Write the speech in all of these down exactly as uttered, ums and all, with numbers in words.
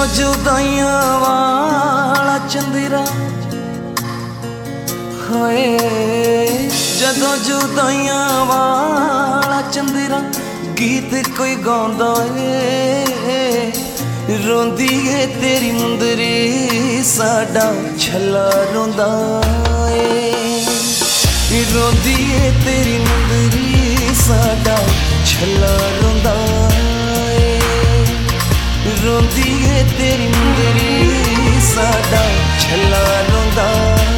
जदों जुदाइयां वाला चंदेरा होए, जदों जुदाइयां वाला चंदेरा गीत कोई गांदा है, रोंदी है तेरी मुंदरी साडा छला रोंदा है। रोंदी है तेरी मुंदरी साडा छला रोंदा है। रोंदी है तेरी मुंदरी साडा छला रोंदा है।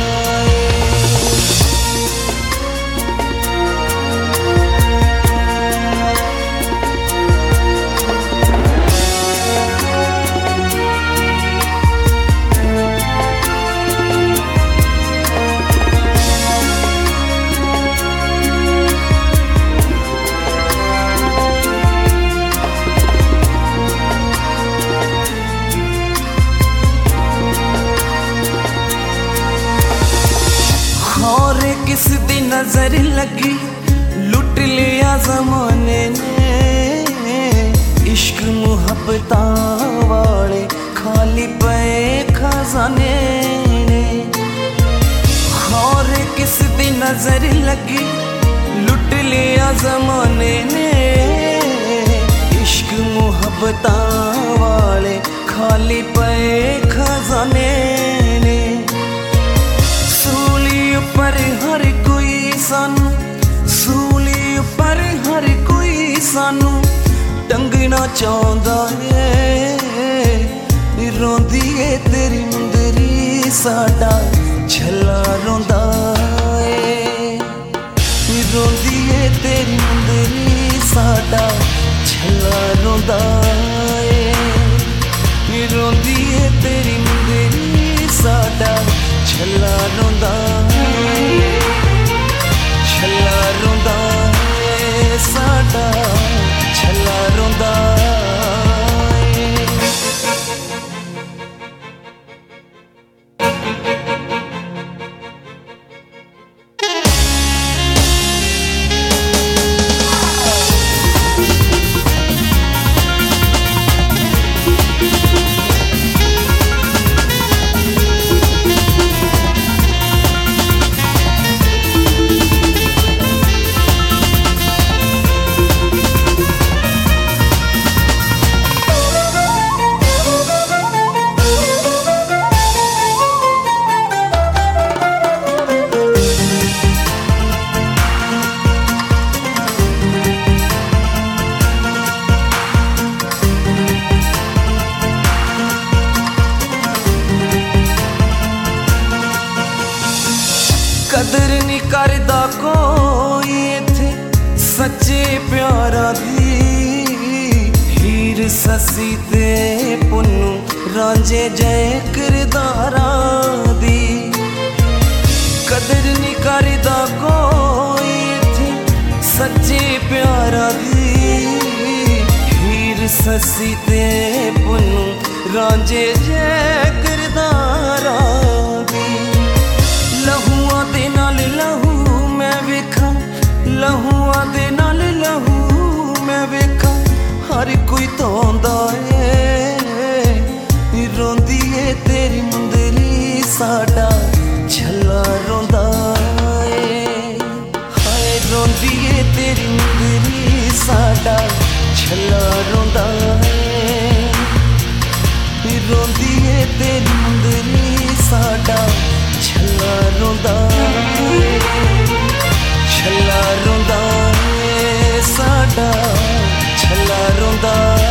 किस दी नजर लगी लुट लिया जमाने ने, इश्क मुहब्बत वाले खाली पे खजाने ने। और किस दी नजर लगी लुट लिया जमाने ने, इश्क मुहब्बत वाले खाली पे खजाने ने। पर हर कोई सानू, सूली पर हर कोई सानू टंगना चाहता है। रोंदी है तेरी मुंदरी साडा छला रोंदा है। रोंदी है तेरी मुंदरी साडा छला रोंदा है। रोंदी है तेरी मुंदरी साडा छला रोंदा है। छला रोंदा है साडा छला रोंदा है। कदर नहीं करदा कोई इत्थे सच्चे प्यारा दी, हीर ससी ते पुन्नू रांझे जय किरदारा दी। कदर नहीं करदा कोई इत्थे सच्चे प्यारा दी, हीर ससी ते पुन्नू रांझे जय किरदारा दी। लहूआं दे नाल लहू मैं वेखा, लहूआं दे नाल लहू मैं वेखा, हर कोई धोंदा है। रोंदी है तेरी मुंदरी साडा छला रोंदा है। हाय रोंदी है तेरी मुंदरी साडा छला रोंदा है। रोंदी है तेरी मुंदरी साडा छला रोंदा है। छला रोंदा है साडा छला रोंदा है।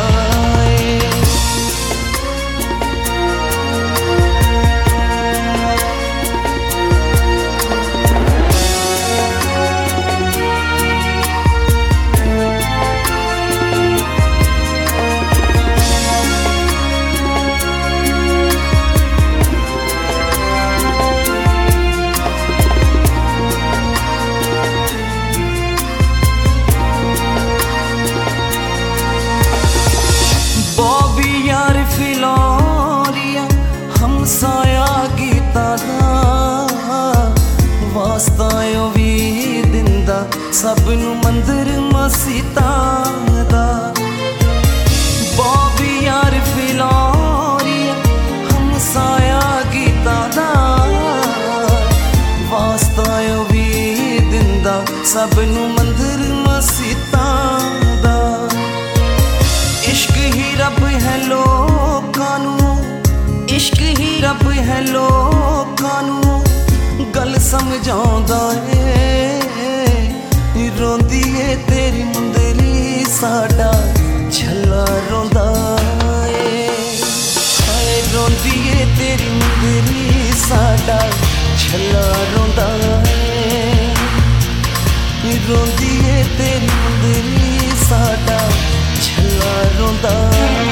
साया गीता दा वास्ता भी दिंदा सबनू मंदिर मसीता दा। बॉबी यार फिलौरिया सब नू मंदिर मसीतां दा। इश्क ही रब है लोकां नू, इश्क ही रब है लोकां नू गल समझाउंदा ए। रोंदी ए तेरी मुंदरी साडा झल्ला रोंदा ए। हाय रोंदी ए तेरी मुंदरी साडा झल्ला रोंदा ए। रोंदी ए तेरी मुंदरी साडा झल्ला रोंदा।